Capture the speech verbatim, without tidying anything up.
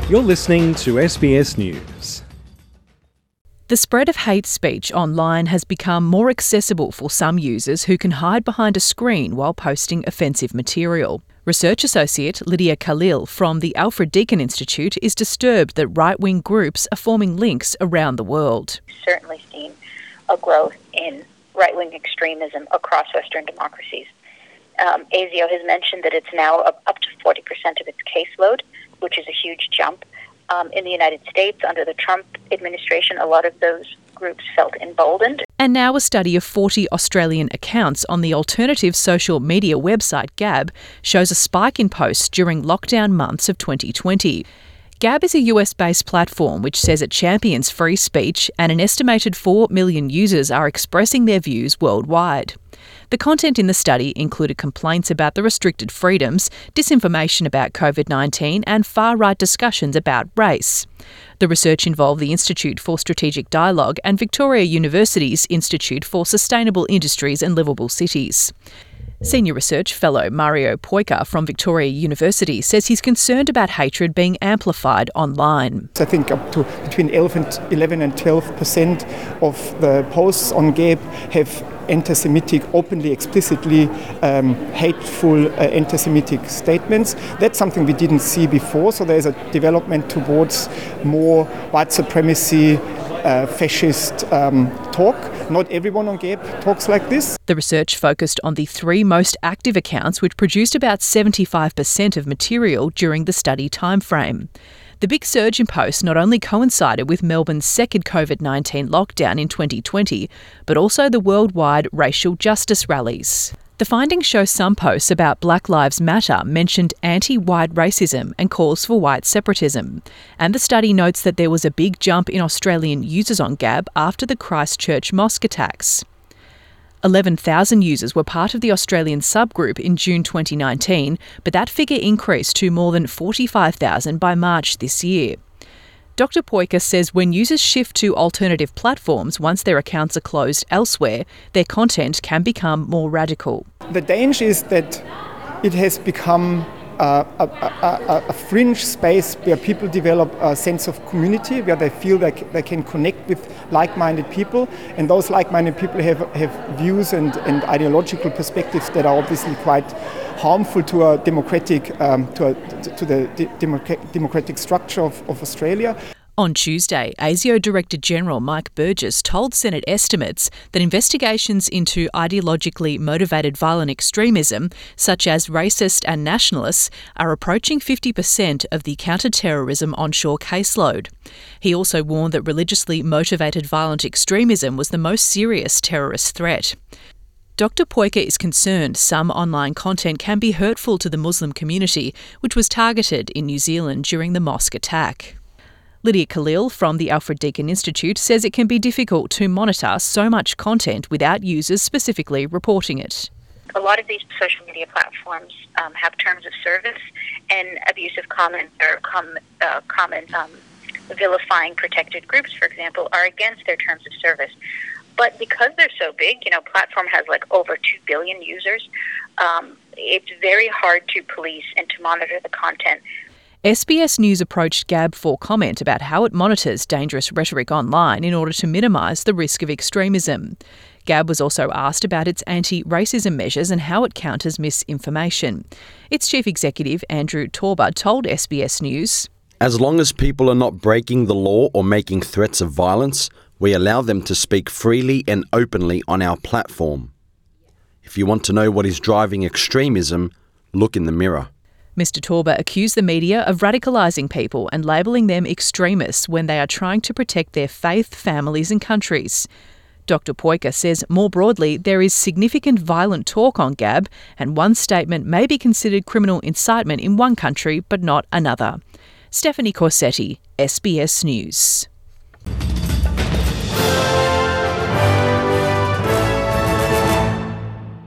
You're listening to S B S News. The spread of hate speech online has become more accessible for some users who can hide behind a screen while posting offensive material. Research associate Lydia Khalil from the Alfred Deakin Institute is disturbed that right-wing groups are forming links around the world. Certainly seen a growth in right-wing extremism across Western democracies. Um, ASIO has mentioned that it's now up, up to forty percent of its caseload, which is a huge jump. Um, in the United States, under the Trump administration, a lot of those groups felt emboldened. And now a study of forty Australian accounts on the alternative social media website Gab shows a spike in posts during lockdown months of twenty twenty. Gab is a U S-based platform which says it champions free speech, and an estimated four million users are expressing their views worldwide. The content in the study included complaints about the restricted freedoms, disinformation about COVID nineteen and far-right discussions about race. The research involved the Institute for Strategic Dialogue and Victoria University's Institute for Sustainable Industries and Livable Cities. Senior Research Fellow Mario Poika from Victoria University says he's concerned about hatred being amplified online. I think up to between eleven and twelve percent of the posts on Gab have anti-Semitic, openly, explicitly um, hateful uh, anti-Semitic statements. That's something we didn't see before, so there's a development towards more white supremacy, uh, fascist um, talk. Not everyone on Gab talks like this. The research focused on the three most active accounts which produced about seventy-five percent of material during the study timeframe. The big surge in posts not only coincided with Melbourne's second COVID nineteen lockdown in twenty twenty, but also the worldwide racial justice rallies. The findings show some posts about Black Lives Matter mentioned anti-white racism and calls for white separatism. And the study notes that there was a big jump in Australian users on Gab after the Christchurch mosque attacks. eleven thousand users were part of the Australian subgroup in June twenty nineteen, but that figure increased to more than forty-five thousand by March this year. Doctor Poika says when users shift to alternative platforms once their accounts are closed elsewhere, their content can become more radical. The danger is that it has become Uh, a, a, a fringe space where people develop a sense of community, where they feel like they can connect with like-minded people, and those like-minded people have, have views and, and ideological perspectives that are obviously quite harmful to a democratic, um, to, a, to the de- democratic structure of, of Australia. On Tuesday, ASIO Director General Mike Burgess told Senate estimates that investigations into ideologically motivated violent extremism, such as racist and nationalists, are approaching fifty percent of the counter-terrorism onshore caseload. He also warned that religiously motivated violent extremism was the most serious terrorist threat. Doctor Poika is concerned some online content can be hurtful to the Muslim community, which was targeted in New Zealand during the mosque attack. Lydia Khalil from the Alfred Deakin Institute says it can be difficult to monitor so much content without users specifically reporting it. A lot of these social media platforms um, have terms of service, and abusive comments or com- uh, comments um, vilifying protected groups, for example, are against their terms of service. But because they're so big, you know, platform has like over two billion users, um, it's very hard to police and to monitor the content. S B S News approached Gab for comment about how it monitors dangerous rhetoric online in order to minimise the risk of extremism. Gab was also asked about its anti-racism measures and how it counters misinformation. Its chief executive, Andrew Torba, told S B S News, "As long as people are not breaking the law or making threats of violence, we allow them to speak freely and openly on our platform. If you want to know what is driving extremism, look in the mirror." Mister Torba accused the media of radicalising people and labelling them extremists when they are trying to protect their faith, families and countries. Doctor Poika says more broadly there is significant violent talk on Gab, and one statement may be considered criminal incitement in one country but not another. Stephanie Corsetti, S B S News.